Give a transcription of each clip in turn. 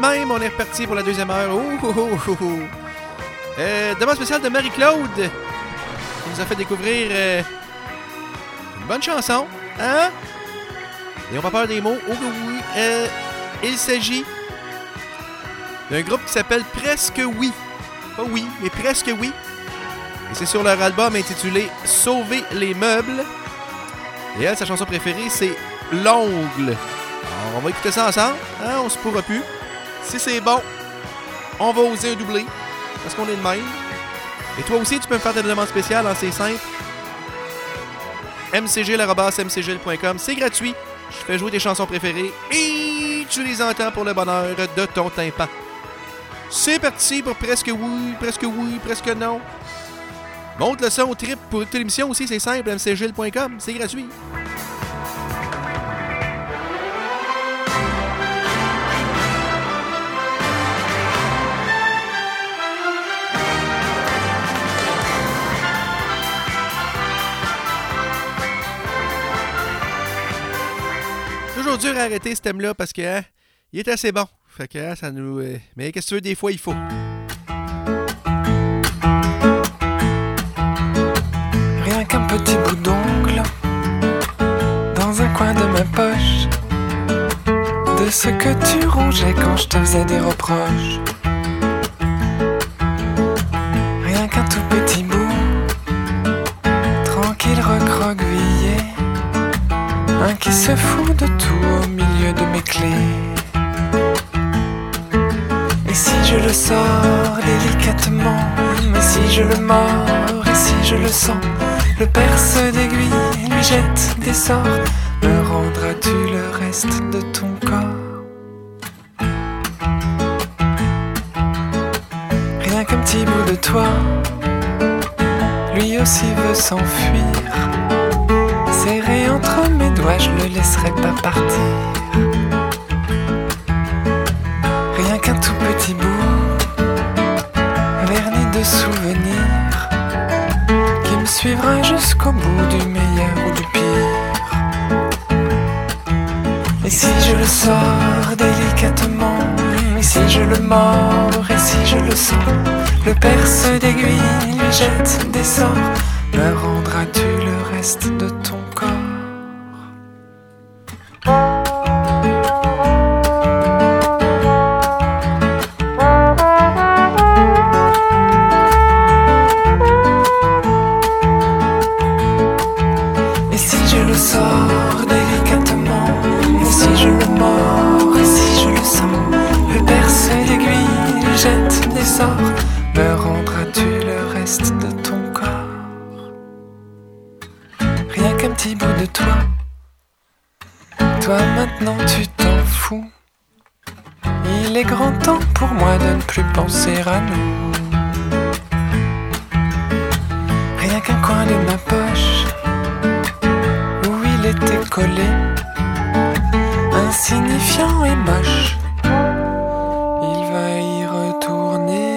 même, on est reparti pour la deuxième heure. Demande spéciale de Marie-Claude, qui nous a fait découvrir une bonne chanson. Hein? Et on va peur des mots. Il s'agit d'un groupe qui s'appelle Presque Oui. Pas oui, mais Presque Oui. Et c'est sur leur album intitulé Sauver les meubles. Et elle, sa chanson préférée, c'est L'ongle. Alors, on va écouter ça ensemble. Hein? On se pourra plus. Si c'est bon, on va oser un doublé. Parce qu'on est de même. Et toi aussi, tu peux me faire ta demande spéciale. Hein? C'est simple. mcgil@mcgil.com. C'est gratuit. Je fais jouer tes chansons préférées. Et tu les entends pour le bonheur de ton tympan. C'est parti pour Presque Oui, Presque Non. Monte le son au trip pour écouter l'émission aussi, c'est simple, mcgil.com, c'est gratuit. Toujours dur à arrêter ce thème-là parce que il est assez bon. Fait que ça nous. Mais qu'est-ce que tu veux, des fois il faut. Qu'un petit bout d'ongle dans un coin de ma poche, de ce que tu rongeais quand je te faisais des reproches. Rien qu'un tout petit bout, tranquille recroquevillé, un qui se fout de tout au milieu de mes clés. Et si je le sors délicatement, mais si je le mords et si je le sens, le perce d'aiguille lui jette des sorts. Me rendras-tu le reste de ton corps? Rien qu'un petit bout de toi, lui aussi veut s'enfuir. Serré entre mes doigts, je le laisserai pas partir. Rien qu'un tout petit bout, verni de souvenirs, qui me suivra jusqu'au bout du meilleur ou du pire. Et si je le sors délicatement, et si je le mords, et si je le sens, le perce d'aiguille lui jette des sorts. Me rendras-tu le reste de ton corps? Me rendras-tu le reste de ton corps? Rien qu'un petit bout de toi. Toi maintenant tu t'en fous. Il est grand temps pour moi de ne plus penser à nous. Rien qu'un coin de ma poche où il était collé, insignifiant et moche. Il va y retourner.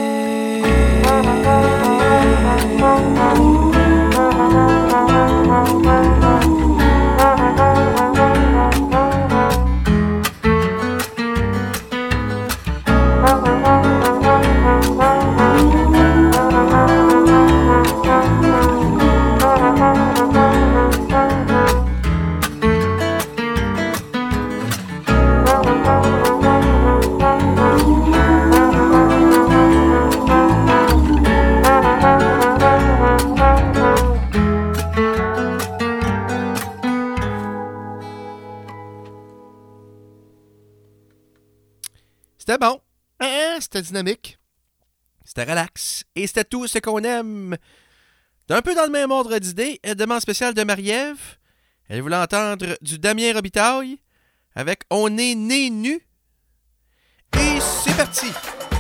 C'était bon, c'était dynamique, c'était relax, et c'était tout ce qu'on aime. D'un peu dans le même ordre d'idée, demande spéciale de Marie-Ève. Elle voulait entendre du Damien Robitaille avec On est né nu. Et c'est parti!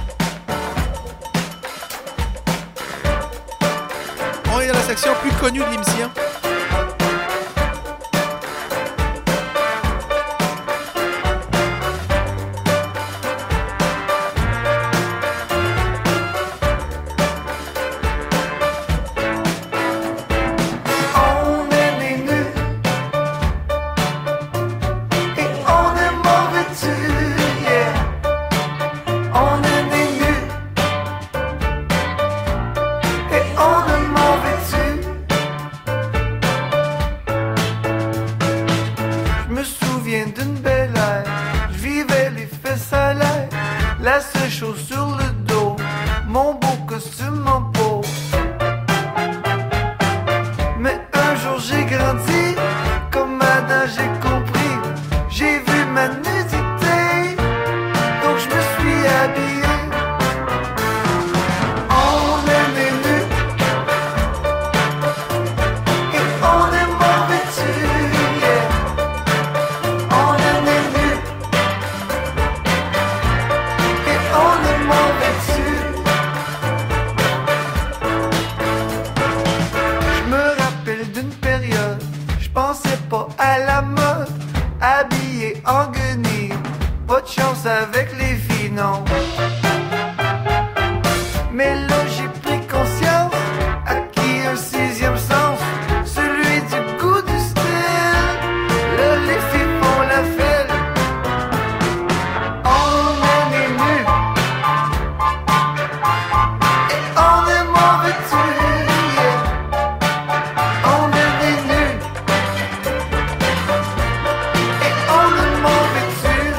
On est dans la section plus connue de l'émission. la seule chose sur le dos, mon beau costume en peau. Mais un jour j'ai grandi, comme Adam j'ai compris, j'ai vu ma nudité, donc je me suis habillé. On est né nus et on est mauvais dessus, yeah. On est né nus et on est mauvais dessus. Je me rappelle d'une période, je pensais pas à la mode, habillé en guenille, pas de chance avec les filles, non. Mais là j'ai pris conscience, acquis un sixième sens, celui du goût du style. Là les filles font la fête, on est né nus et on est mauvais dessus, yeah. On est né nus et on est mauvais dessus.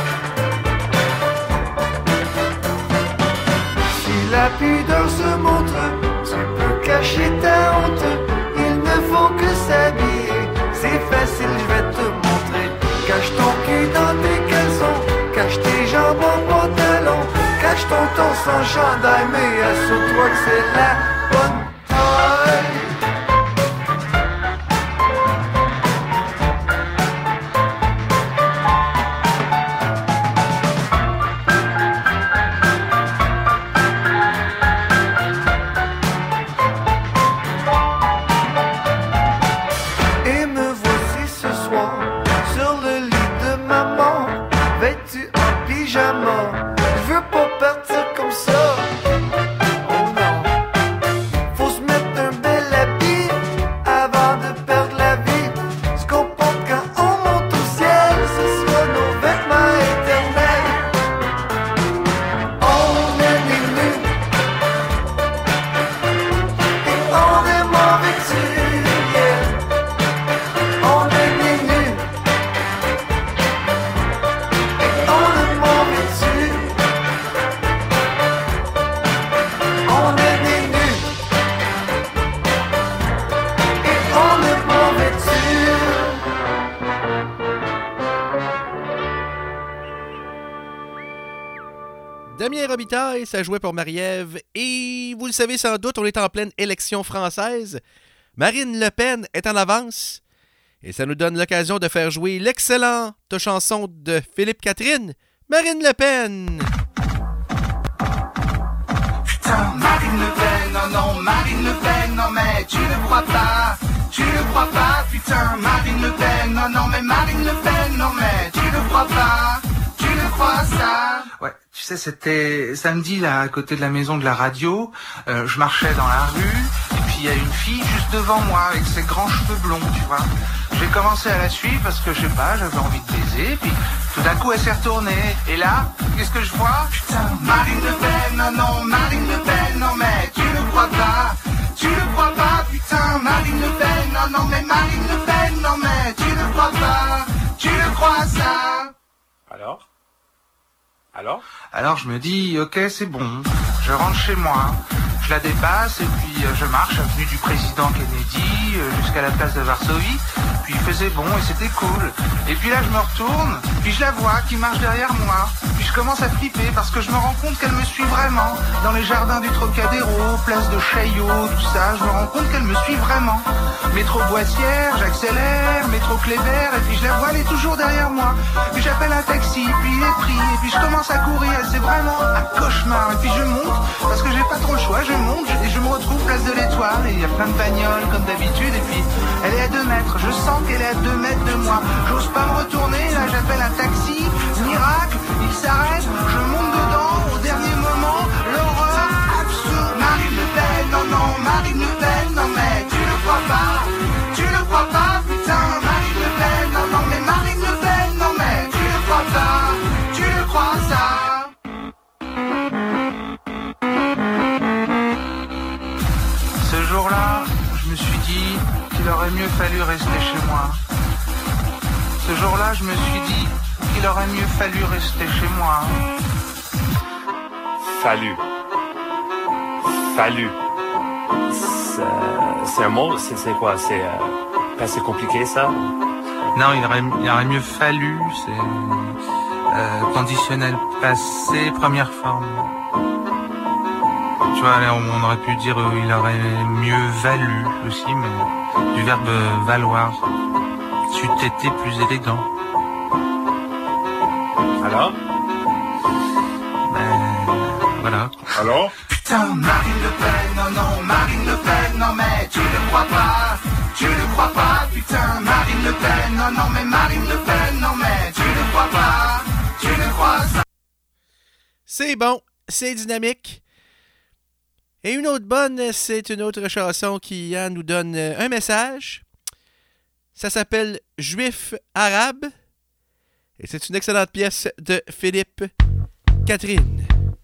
Si la pudeur se montre, tu peux cacher ta honte. Il ne faut que s'habiller, c'est facile, je vais te montrer. Cache ton cul dans tes caleçons, cache tes jambes en pantalon, cache ton torse en chandail, mais assure-toi que c'est la bonne taille. Et me voici ce soir sur le lit de maman, vêtu en pyjama. Je veux pas partir comme ça. Oh non. Faut se mettre un bel habit avant de perdre la vie. Ce qu'on porte quand on monte au ciel, ce sera nos vêtements éternels. On est né nus et on est mauvais dessus, yeah. On est né nus et on est mauvais dessus. On est né nus et on est mauvais dessus. Damien Robitaille, ça jouait pour Marie-Ève. Et vous le savez sans doute, on est en pleine élection française. Marine Le Pen est en avance. Et ça nous donne l'occasion de faire jouer l'excellente chanson de Philippe Catherine, Marine Le Pen. Putain, Marine Le Pen, non, non, Marine Le Pen, non, mais tu ne crois pas, putain, Marine Le Pen, non, non, mais Marine Le Pen, non, mais tu ne crois pas, tu ne crois ça. Ouais, tu sais, c'était samedi, là, à côté de la maison de la radio, je marchais dans la rue, et puis il y a une fille juste devant moi, avec ses grands cheveux blonds, tu vois. J'ai commencé à la suivre parce que, je sais pas, j'avais envie de baiser, puis tout d'un coup elle s'est retournée, et là, qu'est-ce que je vois? Putain, Marine Le Pen, non, non, Marine Le Pen, non, mais tu ne crois pas, putain, Marine Le Pen, non, non, mais Marine Le Pen, non, mais tu ne crois pas, tu ne crois ça. Alors je me dis, ok, c'est bon, je rentre chez moi, je la dépasse et puis je marche avenue du président Kennedy jusqu'à la place de Varsovie, puis il faisait bon et c'était cool. Et puis là je me retourne, puis je la vois qui marche derrière moi, puis je commence à flipper parce que je me rends compte qu'elle me suit vraiment. Dans les jardins du Trocadéro, place de Chaillot, tout ça, je me rends compte qu'elle me suit vraiment. Métro Boissière, j'accélère, métro Kléber, et puis je la vois, elle est toujours derrière moi. Puis j'appelle un taxi, puis il est pris, et puis je commence à courir, c'est vraiment un cauchemar. Et puis je monte, parce que j'ai pas trop le choix, je monte, et je me retrouve place de l'Étoile, et il y a plein de bagnoles comme d'habitude, et puis elle est à 2 mètres, je sens qu'elle est à 2 mètres de moi. J'ose pas me retourner, là j'appelle un taxi, miracle, il s'arrête, je monte dedans, au dernier moment, l'horreur absolue. Marine Le Pen, non, non, Marine Le Pen, non, mais tu ne crois pas, putain, Marine Le Pen, non, non, mais Marine Le Pen, non, mais tu ne crois pas, tu ne crois ça. Ce jour-là, je me suis dit qu'il aurait mieux fallu rester chez moi. Ce jour-là, je me suis dit qu'il aurait mieux fallu rester chez moi. fallu. Fallu. C'est un mot, c'est quoi? C'est pas assez compliqué, ça? Non, il aurait mieux fallu, c'est conditionnel passé, première forme. Tu vois, on aurait pu dire il aurait mieux valu aussi, mais du verbe valoir. C'eût été plus élégant. Alors? Voilà. Alors? Putain, Marine Le Pen, non, non, Marine Le Pen, non, mais tu ne crois pas, putain, Marine Le Pen, non, non, mais Marine Le Pen, non, mais tu ne crois pas, tu ne crois pas. C'est bon, c'est dynamique. Et une autre bonne, c'est une autre chanson qui nous donne un message. Ça s'appelle Juif arabe. Et c'est une excellente pièce de Philippe Catherine.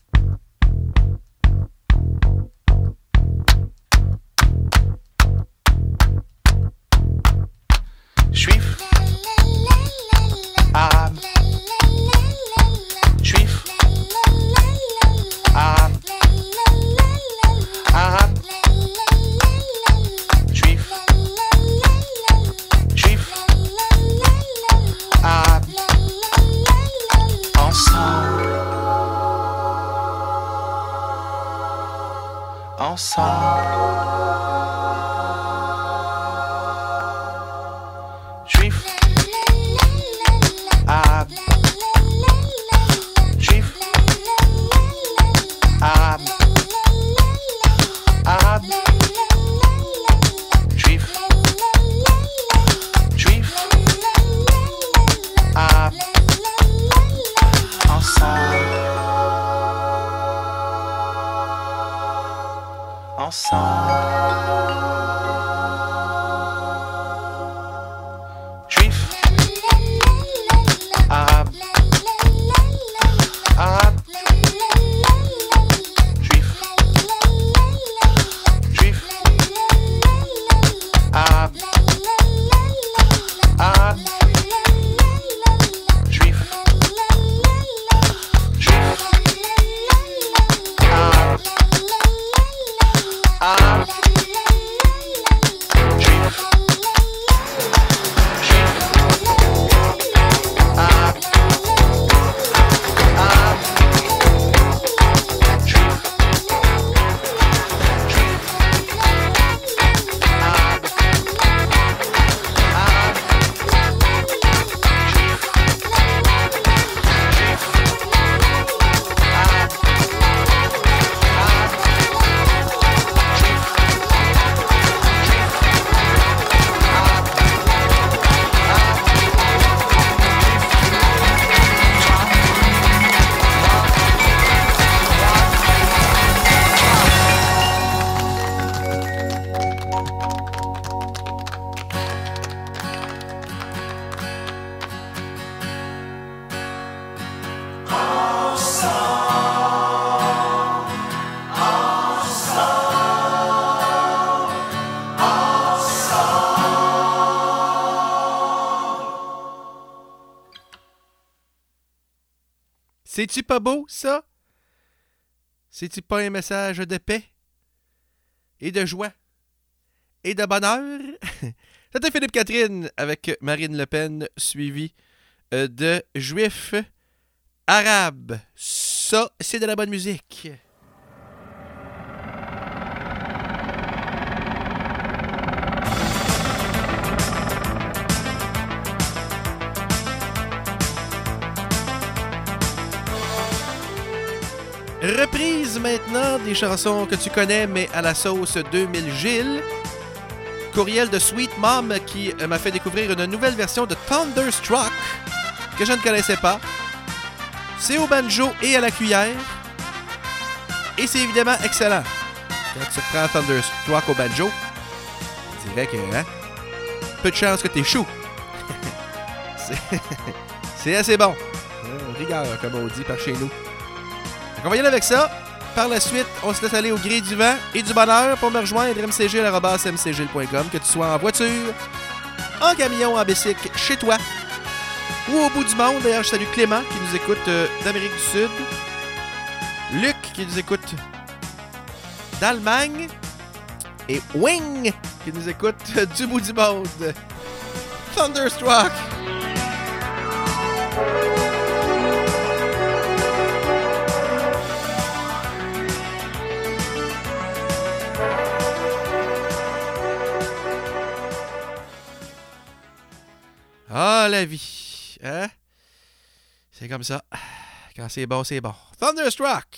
Juif, arabe, juif, arabe, arabe, juif, juif, arabe, ensemble, ensemble. Juif, arabe, juif, arabe, arabe, juif, juif, arabe, ensemble, ensemble. Arabe, arabe, juif, juif, arabe, arabe, juif, juif, arabe, arabe, juif. C'est-tu pas beau, ça? C'est-tu pas un message de paix et de joie et de bonheur? C'était Philippe Catherine avec Marine Le Pen, suivi de Juif arabe. Ça, c'est de la bonne musique. Reprise maintenant des chansons que tu connais, mais à la sauce 2000 Gilles. Courriel de Sweet Mom qui m'a fait découvrir une nouvelle version de Thunderstruck que je ne connaissais pas. C'est au banjo et à la cuillère. Et c'est évidemment excellent. Quand tu prends Thunderstruck au banjo, je dirais que, hein, peu de chance que t'es chou. C'est assez bon. Rigueur, comme on dit par chez nous. On va y aller avec ça. Par la suite, on se laisse aller au gré du vent et du bonheur pour me rejoindre mcgil@mcgil.com, que tu sois en voiture, en camion, en bicycle, chez toi ou au bout du monde. D'ailleurs, je salue Clément qui nous écoute d'Amérique du Sud. Luc qui nous écoute d'Allemagne et Wing qui nous écoute du bout du monde. Thunderstruck. Ah, la vie. Hein? C'est comme ça. Quand c'est bon, c'est bon. Thunderstruck!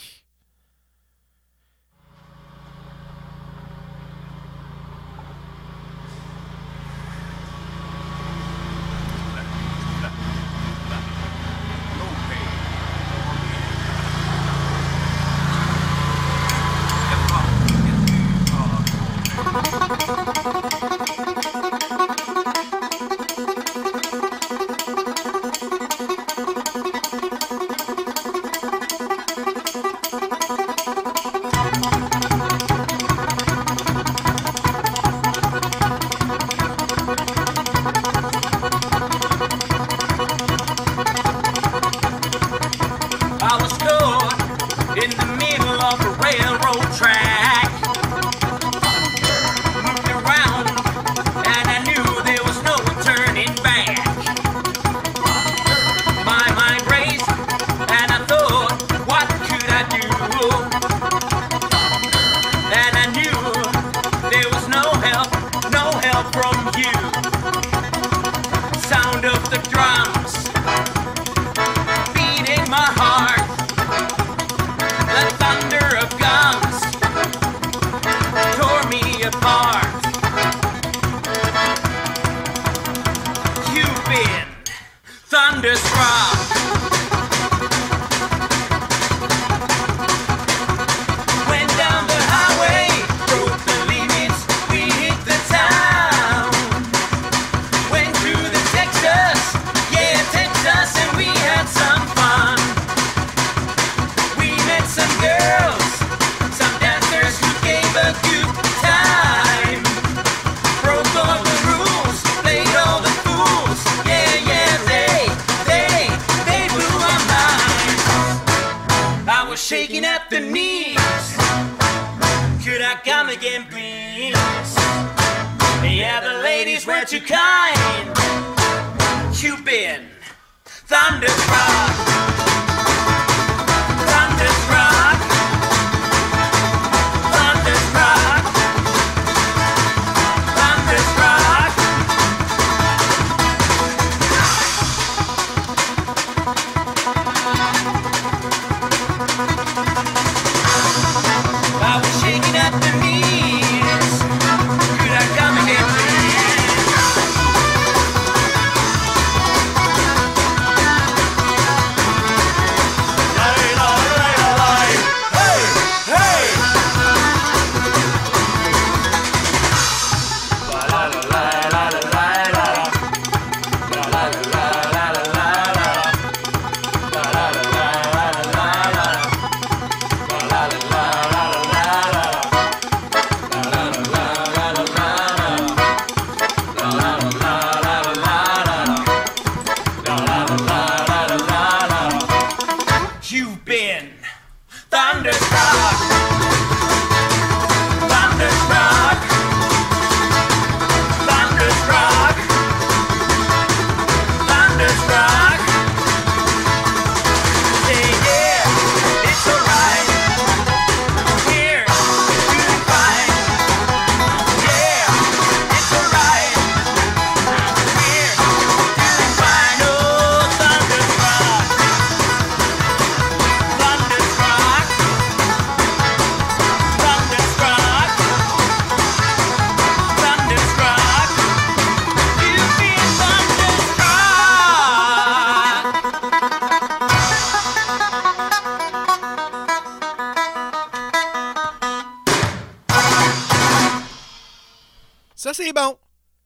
Ça, c'est bon.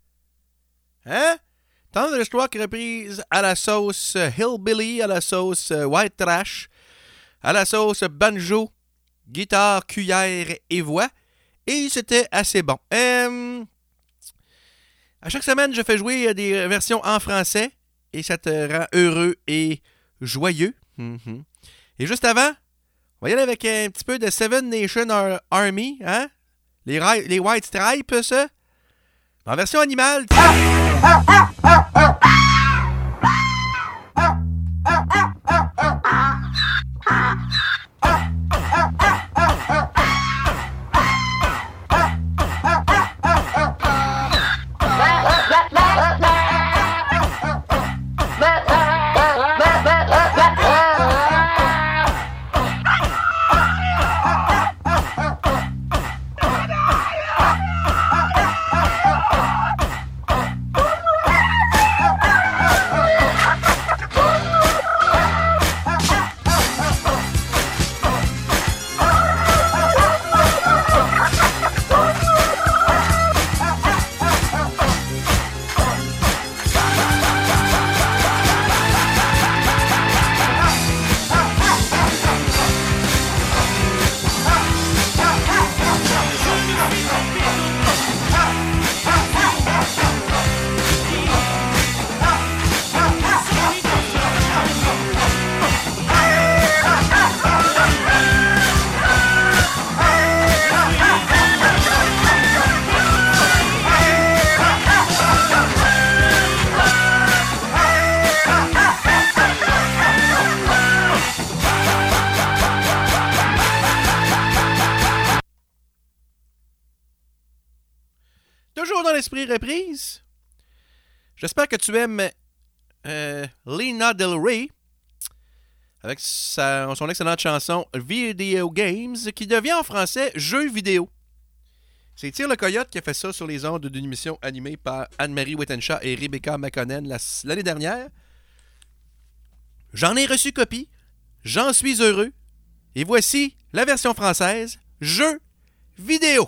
Hein? Thunderstruck reprise à la sauce Hillbilly, à la sauce White Trash, à la sauce banjo, guitare, cuillère et voix. Et c'était assez bon. À chaque semaine, je fais jouer des versions en français et ça te rend heureux et joyeux. Et juste avant, On va y aller avec un petit peu de Seven Nation Army, hein? Les White Stripes, ça. En version animale. L'esprit reprise. J'espère que tu aimes Lana Del Rey avec son excellente chanson Video Games qui devient en français Jeux vidéo. C'est Tire le Coyote qui a fait ça sur les ondes d'une émission animée par Anne-Marie Wittenshaw et Rebecca McConnell l'année dernière. J'en ai reçu copie. J'en suis heureux. Et voici la version française Jeux vidéo.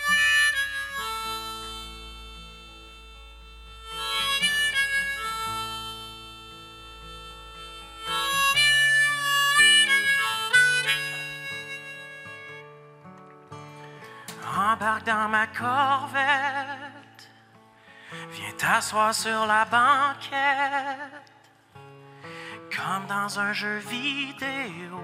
Embarque dans ma corvette, viens t'asseoir sur la banquette, comme dans un jeu vidéo.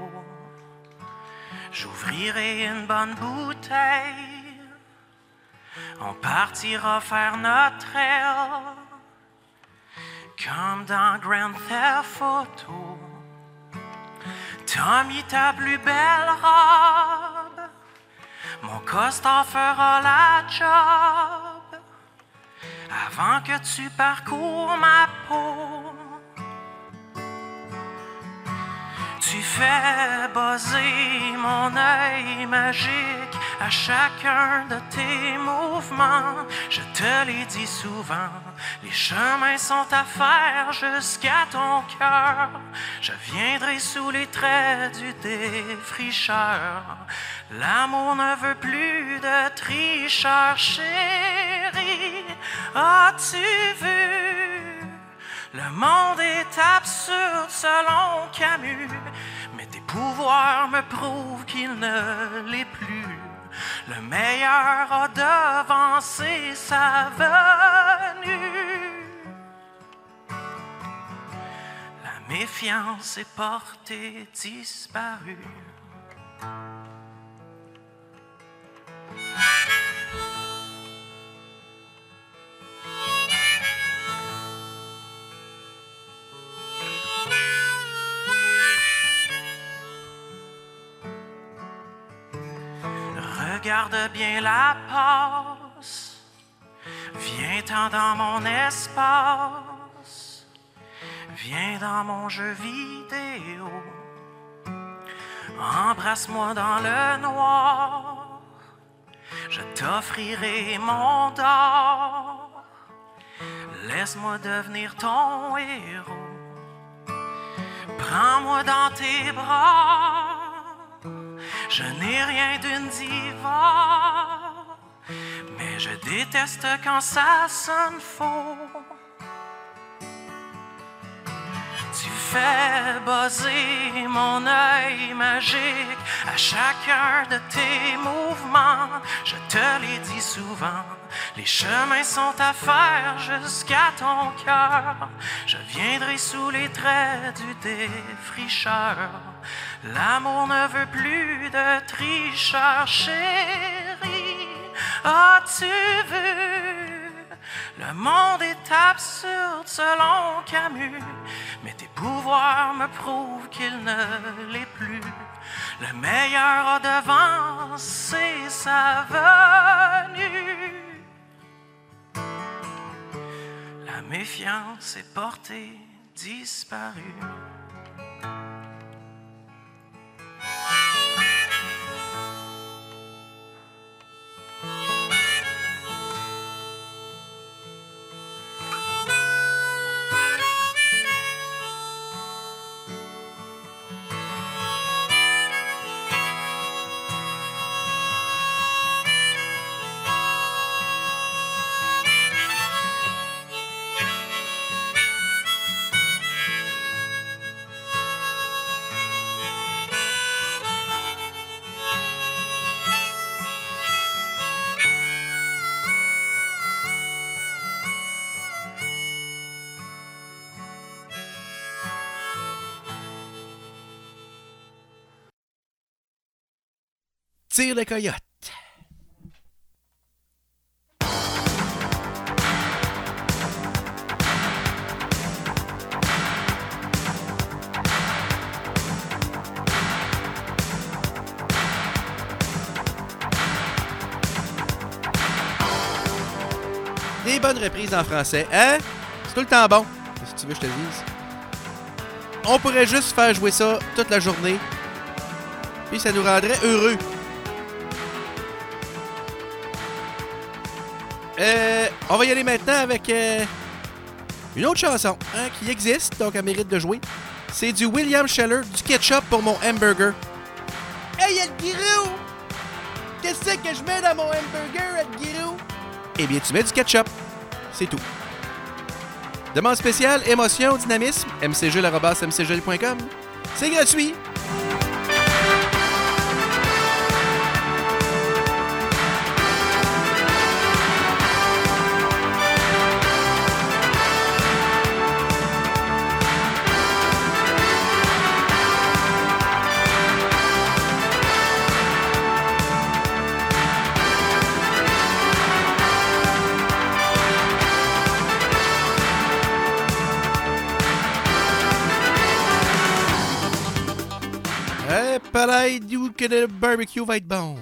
J'ouvrirai une bonne bouteille, on partira faire notre aile, comme dans Grand Theft Auto. T'as mis ta plus belle robe, mon costard fera la job avant que tu parcours ma peau. Tu fais buzzer mon œil magique à chacun de tes mouvements. Je te l'ai dit souvent, les chemins sont à faire jusqu'à ton cœur. Je viendrai sous les traits du défricheur. L'amour ne veut plus de tricheur, chérie. As-tu vu? Le monde est absurde selon Camus, mais tes pouvoirs me prouvent qu'il ne l'est plus. Le meilleur a devancé sa venue. La méfiance est portée disparue. Regarde bien la passe, viens-t'en dans mon espace, viens dans mon jeu vidéo, embrasse-moi dans le noir, je t'offrirai mon d'or, laisse-moi devenir ton héros, prends-moi dans tes bras. Je n'ai rien d'une diva, mais je déteste quand ça sonne faux. Tu fais buzzer mon œil magique à chacun de tes mouvements. Je te l'ai dit souvent, les chemins sont à faire jusqu'à ton cœur. Je viendrai sous les traits du défricheur. L'amour ne veut plus de tricheur, chérie. As-tu vu? Le monde est absurde selon Camus, mais tes pouvoirs me prouvent qu'il ne l'est plus. Le meilleur a devancé sa venue. La méfiance est portée disparue. Tire le coyote. Des bonnes reprises en français, hein? C'est tout le temps bon. Qu'est-ce que tu veux que je te dise? On pourrait juste faire jouer ça toute la journée. Puis ça nous rendrait heureux. On va y aller maintenant avec une autre chanson qui existe, donc elle mérite de jouer. C'est du William Sheller, du ketchup pour mon hamburger. Hey, Edguirou! Qu'est-ce que je mets dans mon hamburger, Edguirou? Eh bien, tu mets du ketchup. C'est tout. Demande spéciale, émotion, dynamisme, mcjules@mcjules.com. C'est gratuit. Pareil, d'où que le barbecue va être bon.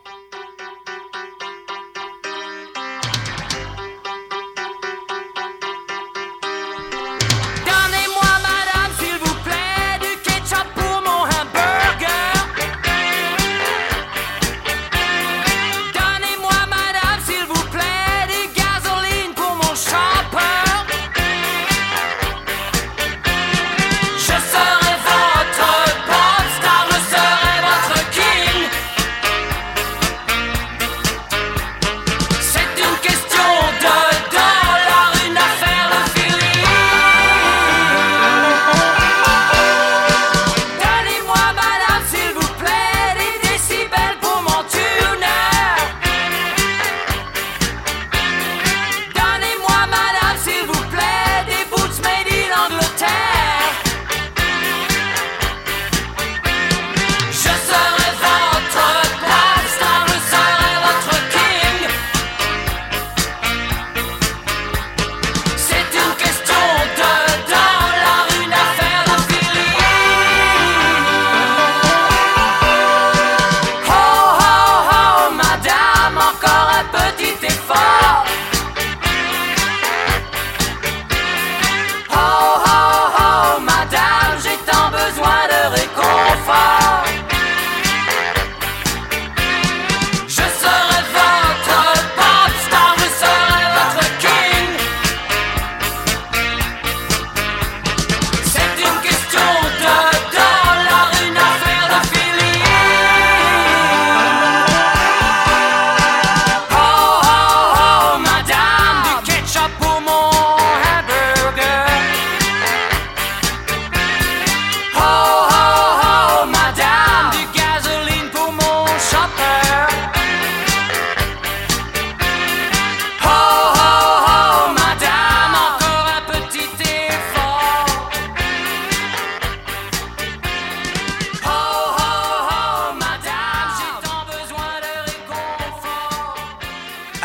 Donnez-moi, madame, s'il vous plaît, du ketchup pour mon hamburger. Donnez-moi, madame, s'il vous plaît, du gasoline pour mon chauffeur. Je serai votre popstar, je serai votre king.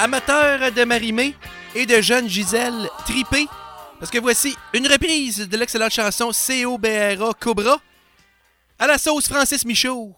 Amateurs de Marie-Mé et de jeunes Gisèle tripés, parce que voici une reprise de l'excellente chanson COBRA Cobra à la sauce Francis Michaud.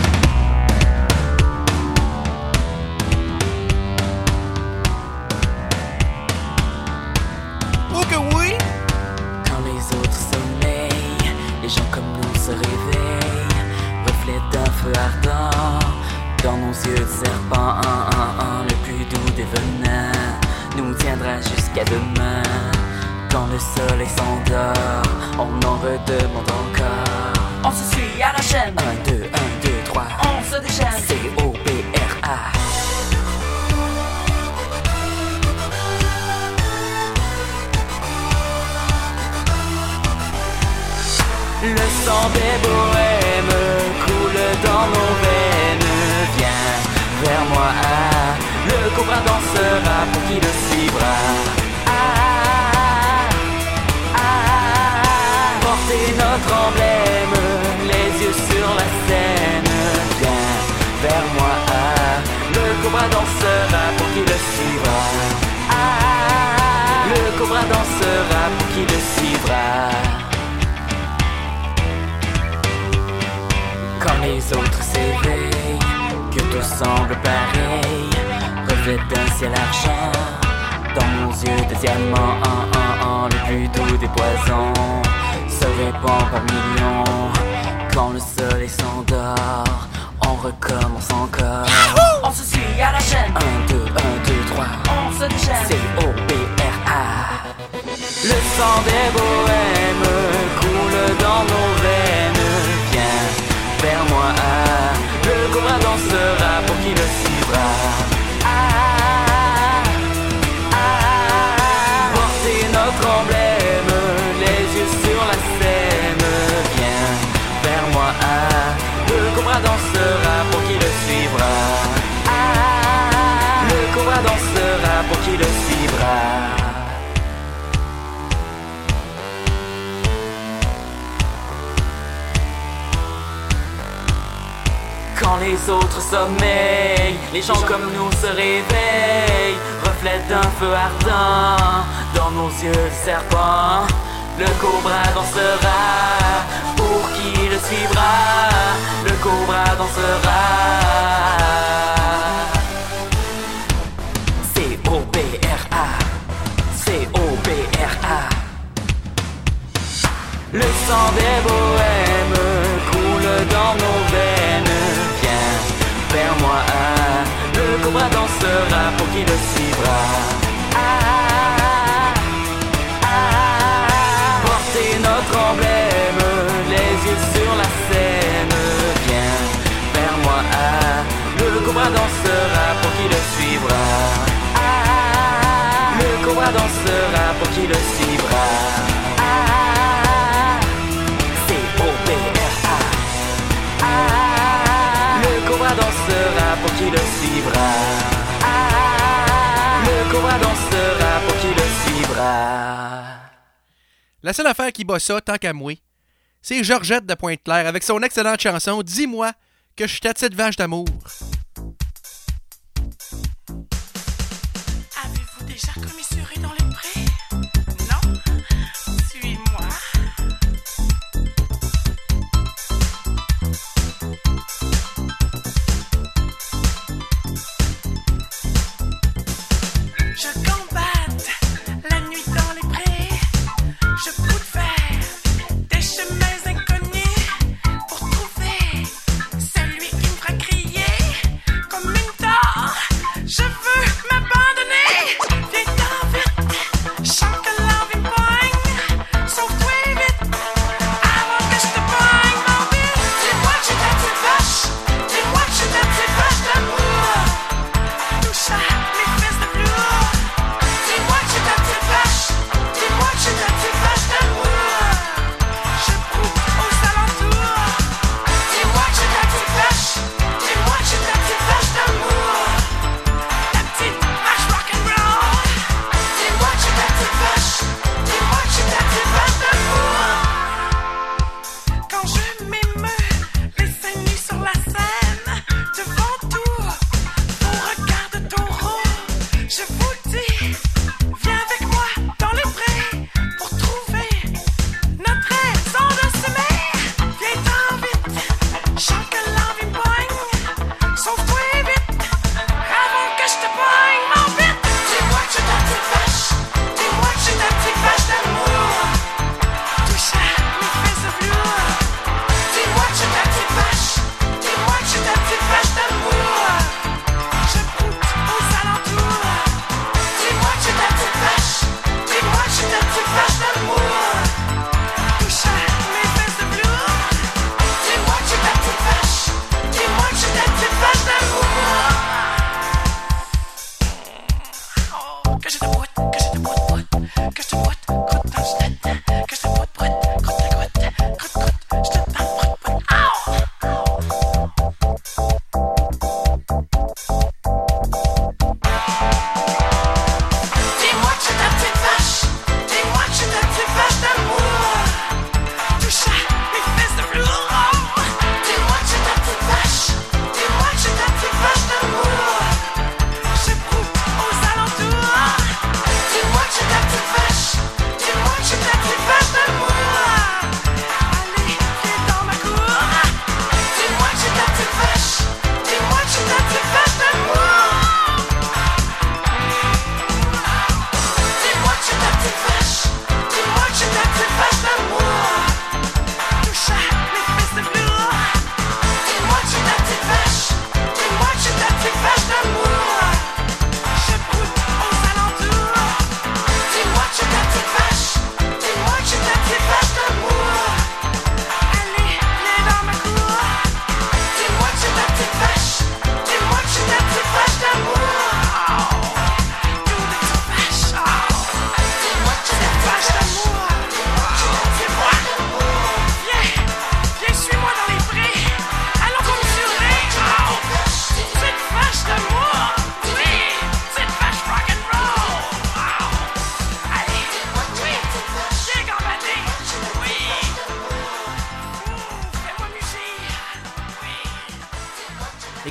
Oh que oui! Quand les autres sommeillent, les gens comme nous se réveillent, reflet d'un feu ardent dans nos yeux de serpent, le plus doux des venins nous tiendra jusqu'à demain. Quand le soleil s'endort, on en redemande encore. On se suit à la chaîne. 1, 2, 1, 2, 3. On se déchaîne. COBRA. Le sang des bohèmes coule dans nos veines. Viens vers moi, le cobra dansera pour qui le suivra. Portez notre emblème, les yeux sur la scène. Viens vers moi, le cobra dansera pour qui le suivra. Le cobra dansera pour qui le suivra. Quand les autres s'éveillent, que tout semble pareil, reflet d'un ciel argent, dans nos yeux de diamants, le plus doux des poisons se répand par millions. Quand le soleil s'endort, on recommence encore. On se suit à la chaîne. 1, 2, 1, 2, 3. On se déchaîne. COBRA. Le sang des bohèmes coule dans nos veines. Viens vers moi, le cobra dansera pour qui le suivra. Portez notre emblème, les yeux sur la scène. Viens vers moi, le cobra dansera pour qui le suivra. Le cobra dansera pour qui le suivra. Quand les autres sommeillent, les gens comme nous se réveillent, reflet d'un feu ardent dans nos yeux de serpent. Le cobra dansera pour qui le suivra. Le cobra dansera. COBRA, COBRA. Le sang des bohèmes coule dans nos veines. Viens vers moi, le cobra dansera pour qui le suivra. Portez notre emblème, les yeux sur la scène. Viens vers moi, le cobra dansera pour qui le suivra. Le cobra dansera pour qui le suivra. Le cobra dansera pour qui le suivra. Le cobra dansera pour qui le suivra. La seule affaire qui bat ça, tant qu'à moi, c'est Georgette de Pointe-Claire avec son excellente chanson « Dis-moi que je suis ta petite vache d'amour ». Avez-vous déjà commisuré dans les prés? Non? Suis-moi. Je combatte la nuit dans les prés. Je cours faire des chemins inconnus pour trouver celui qui me fera crier.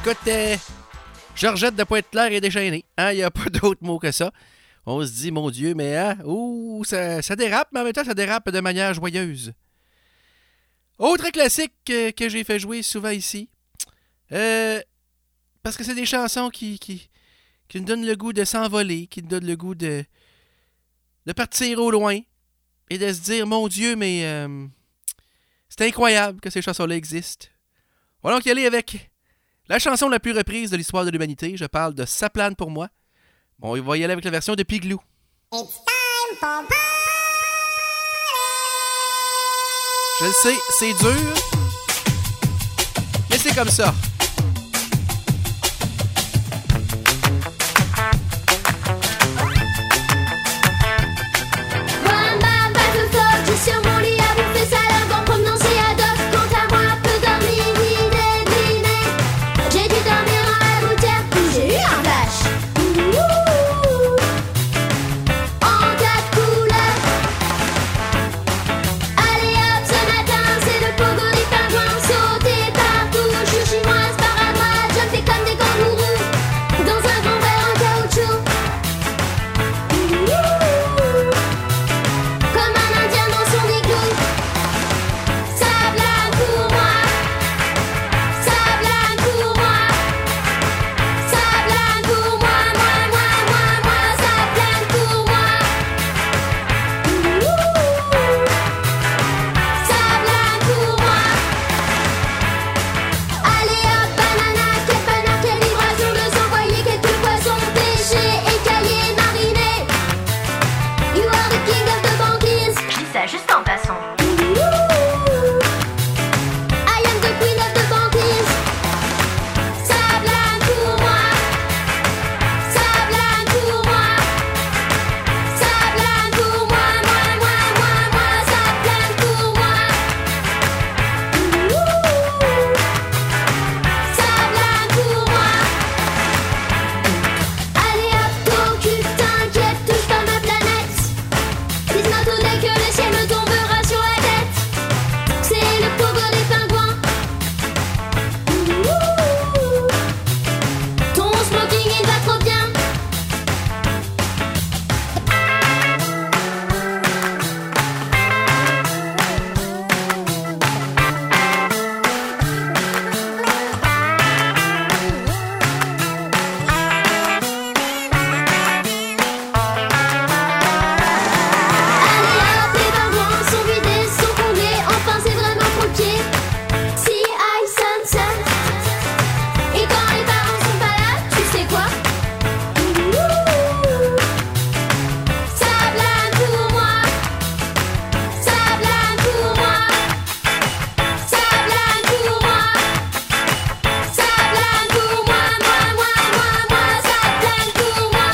Écoute, Georgette de Pointe-Claire est déchaînée. Hein? Il n'y a pas d'autre mot que ça. On se dit, mon Dieu, mais ça dérape, mais en même temps, ça dérape de manière joyeuse. Autre classique que j'ai fait jouer souvent ici. Parce que c'est des chansons qui nous donnent le goût de s'envoler, qui nous donnent le goût de partir au loin et de se dire, mon Dieu, mais c'est incroyable que ces chansons-là existent. On va donc y aller avec la chanson la plus reprise de l'histoire de l'humanité. Je parle de Ça plane pour moi. Bon, on va y aller avec la version de Piglou. It's time for party. Je le sais, c'est dur, mais c'est comme ça. Sur mon lit à bouffer salade en promenant si ad hoc. Quant à moi, peu dormir, ni deviner. J'ai dû dormir dans la gouttière, puis j'ai eu un flash. En 4 couleurs. Allez hop, ce matin, c'est le pogo des pingouins. Sauter partout, chouchis-moi, sparadrap, jumper comme des kangourous. Dans un grand verre en caoutchouc. Comme un indien dans son igloo. Ça plane pour moi. Ça plane pour moi. Ça plane pour moi. Moi. Ça plane pour moi. Ça plane pour moi. Allez hop, banana, quelle vibration de s'envoyer quelques poissons pêchés, écaillés, marinés. You are the king of the banquise. Je dis ça juste en passant. I am the queen of the banquise. Ça plane pour moi. Ça plane pour moi. Ça plane pour moi. Moi. Ça plane pour moi. Ça plane pour moi. Allez hop, t'occupe, t'inquiète, touche pas ma planète. Dis-moi tout dès que le ciel me tombera sur la tête. C'est le pauvre des pingouins. Ton smoking il va trop bien. Allez hop, les pingouins sont vidés, sont comblés. Enfin c'est vraiment croqué. Si I sunset. Et quand les parents sont pas là, tu sais quoi? Ça plane pour moi. Ça plane pour moi. Ça plane pour moi. Ça plane pour moi. Moi. Ça plane pour moi.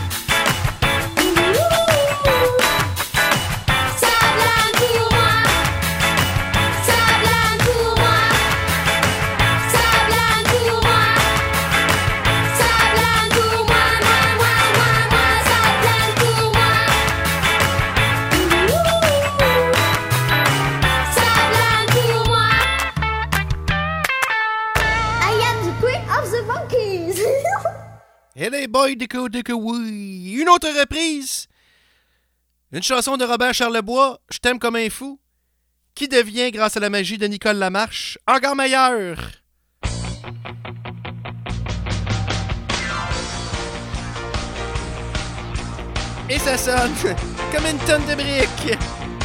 Ça plane pour moi. Ça plane pour moi. Ça plane pour moi. Ça plane pour moi. Ça plane pour moi. Ça plane pour moi. I am the queen of the monkeys. Et les boys de oui. Une autre reprise. Une chanson de Robert Charlebois, Je t'aime comme un fou, qui devient, grâce à la magie de Nicole Lamarche, encore meilleure. Et ça sonne comme une tonne de briques.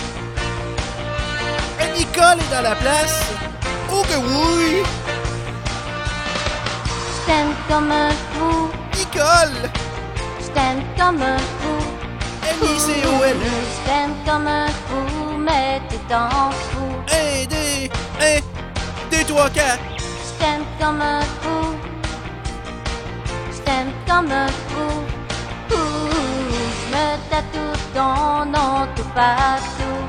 Et Nicole est dans la place. Oh que oui! Je t'aime comme un fou. Nicole! Je t'aime comme un fou. N-I-C-O-L-E. Je t'aime comme un fou, mais tu t'en fous. 1, 2, 3, 4. Je t'aime comme un fou. Je t'aime comme un fou. Je me tatoue ton nom tout partout.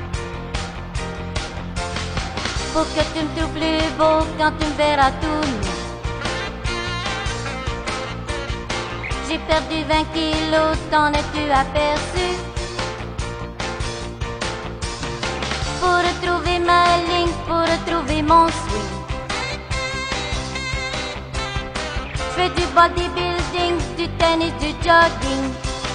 Pour que tu me trouves plus beau quand tu me verras tout nu. J'ai perdu 20 kilos, t'en es-tu aperçu? Pour retrouver ma ligne, pour retrouver mon swing. Je fais du bodybuilding, du tennis, du jogging.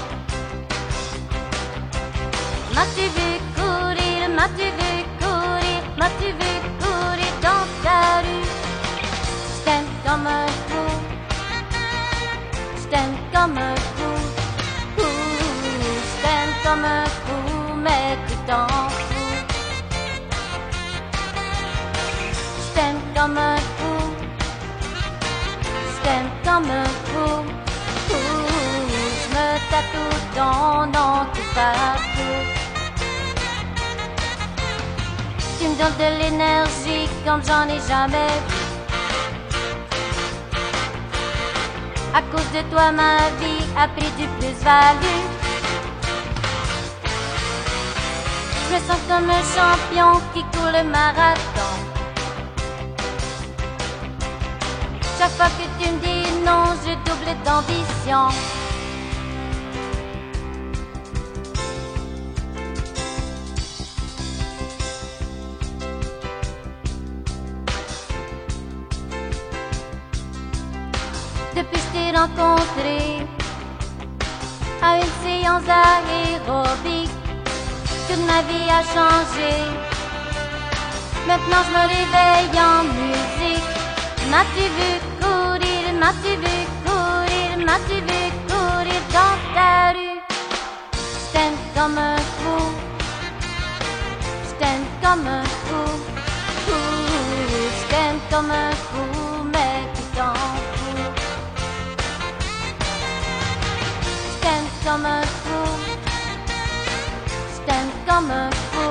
M'as-tu vu courir, m'as-tu vu courir, m'as-tu vu courir dans ta rue? Je t'aime comme un fou, je t'aime comme un fou. Je t'aime comme un fou, mais tu t'en fous. Je t'aime comme un fou, je t'aime comme un fou. Je me tatoue ton nom tout partout. Tu me donnes de l'énergie comme j'en ai jamais vu. À cause de toi, ma vie a pris du plus-value. Je me sens comme un champion qui court le marathon. Chaque fois que tu me dis non, je double d'ambition. Depuis que je t'ai rencontré à une séance aérobique, toute ma vie a changé. Maintenant je me réveille en musique. M'as-tu vu courir, m'as-tu vu courir, m'as-tu vu courir dans ta rue? Je t'aime comme un fou, je t'aime comme un fou. Je t'aime comme un fou, mais tu t'en fous. Je t'aime comme un fou, je t'aime comme un fou.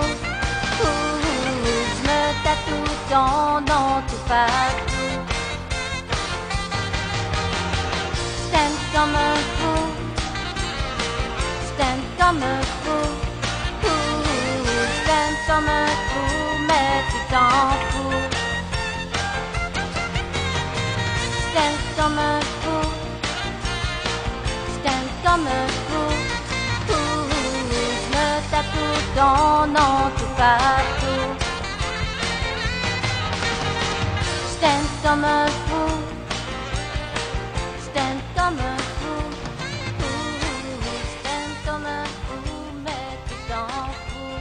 Je me tatoue ton nom tout partout. Je t'aime comme un fou, je t'aime comme un fou. Je t'aime comme un fou, mais tu t'en fous. Je t'aime comme un fou, je t'aime comme un fou. Je me tatoue ton nom tout partout. Je t'aime comme un fou, je t'aime comme un fou. Je t'aime comme un fou, mais tu t'en fous.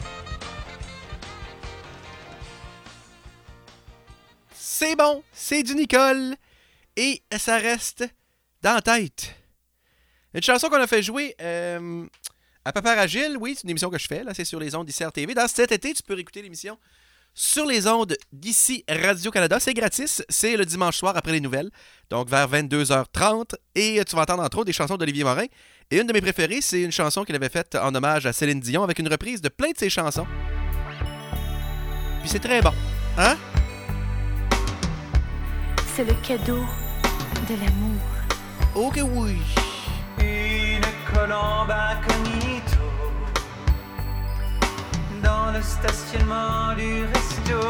C'est bon, c'est du Nicole. Et ça reste dans la tête. Une chanson qu'on a fait jouer à Papa Agile, oui, c'est une émission que je fais, là, c'est sur les ondes d'ICR TV. Dans cet été, tu peux réécouter l'émission sur les ondes d'ici Radio-Canada. C'est gratis, c'est le dimanche soir après les nouvelles, donc vers 22h30. Et tu vas entendre entre autres des chansons d'Olivier Morin. Et une de mes préférées, c'est une chanson qu'il avait faite en hommage à Céline Dion avec une reprise de plein de ses chansons. Puis c'est très bon, hein? C'est le cadeau de l'amour. Oh que oui! Une colombe incognito dans le stationnement du resto.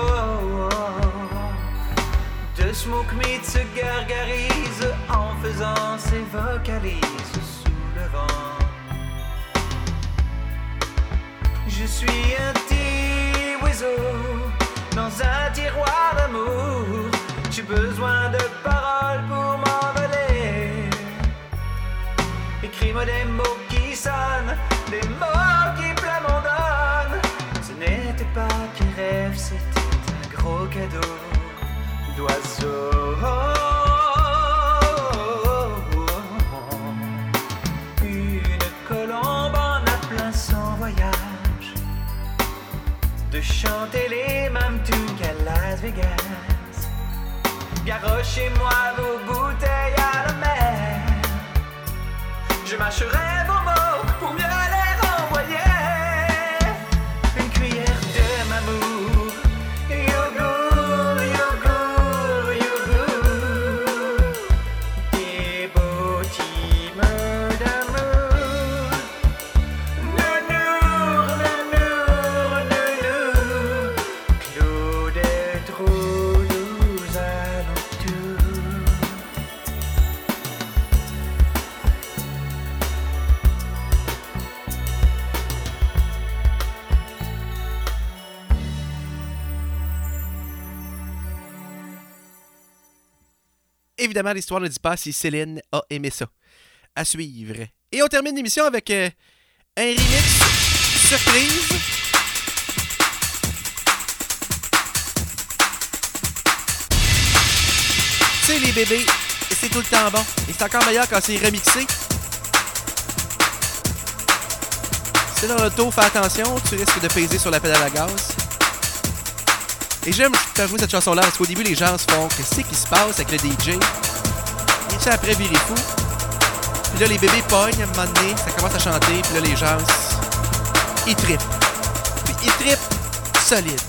De smoke meat se gargarise en faisant ses vocalises sous le vent. Je suis un petit oiseau dans un tiroir d'amour. J'ai besoin de paroles pour m'envoler. Écris-moi des mots qui sonnent, des mots qui plamondonnent. Ce n'était pas qu'un rêve, c'était un gros cadeau d'oiseau. Une colombe en a plein son voyage, de chanter les mêmes tunes qu'à Las Vegas. Garochez-moi vos bouteilles à la mer. Je mâcherai vos mots pour mieux les renvoyer. Une cuillère de m'amour. Yogourt, yogourt, yogourt. Des beaux petits mots d'amour. Nounour, nounour, nounour. Clos de trous nous allons tout. évidemment, l'histoire ne dit pas si Céline a aimé ça. À suivre. Et on termine l'émission avec un remix surprise. Tu sais, les bébés, c'est tout le temps bon. Et c'est encore meilleur quand c'est remixé. C'est dans l'auto, fais attention, tu risques de peser sur la pédale à gaz. Et j'aime faire jouer cette chanson-là parce qu'au début, les gens se font « Qu'est-ce qui se passe avec le DJ? » Et ça, après, virer fou. Puis là, les bébés pognent à un moment donné, ça commence à chanter, puis là, les gens, ils trippent. Puis ils trippent solide.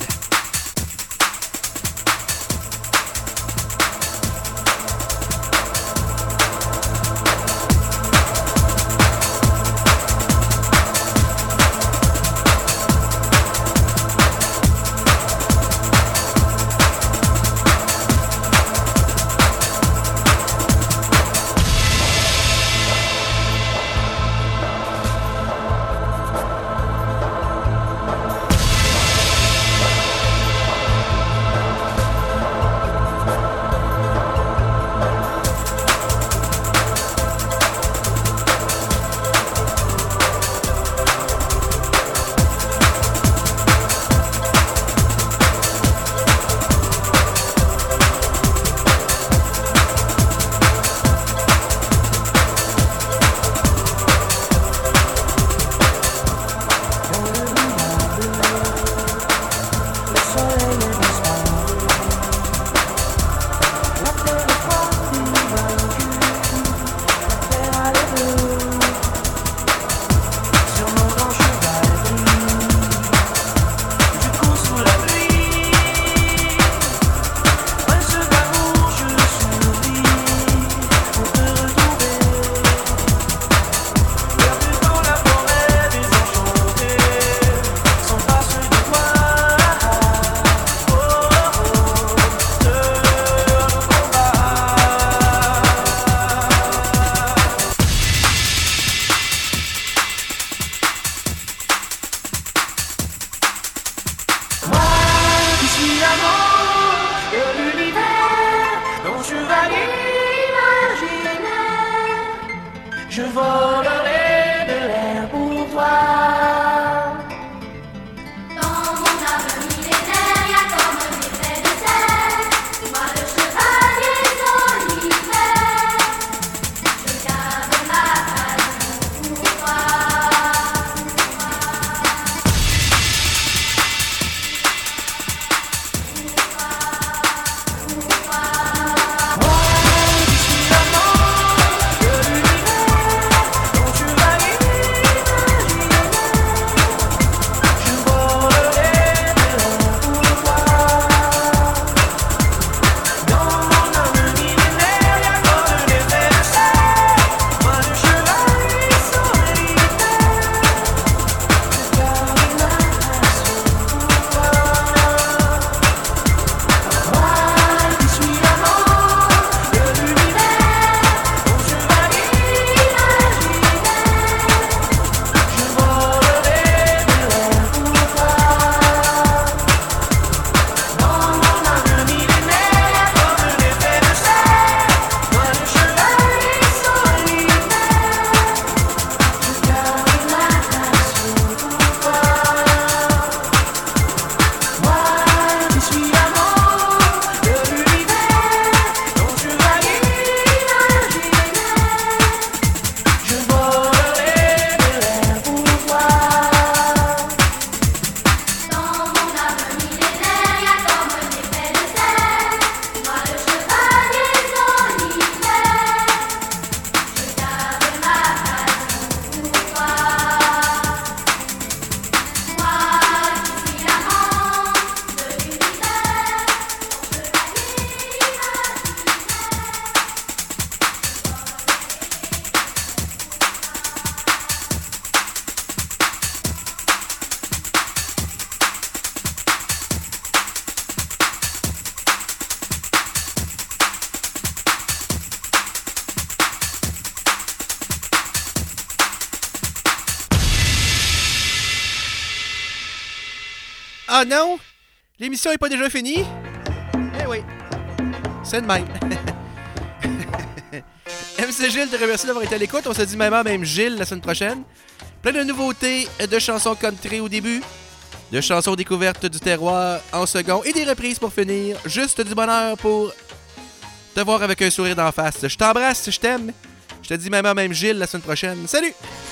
Ah non! L'émission est pas déjà finie? Eh oui. C'est de même. MC Gilles te remercie d'avoir été à l'écoute. On se dit même Gilles la semaine prochaine. Plein de nouveautés, de chansons country au début, de chansons découvertes du terroir en second et des reprises pour finir. Juste du bonheur pour te voir avec un sourire d'en face. Je t'embrasse, je t'aime. Je te dis même Gilles la semaine prochaine. Salut!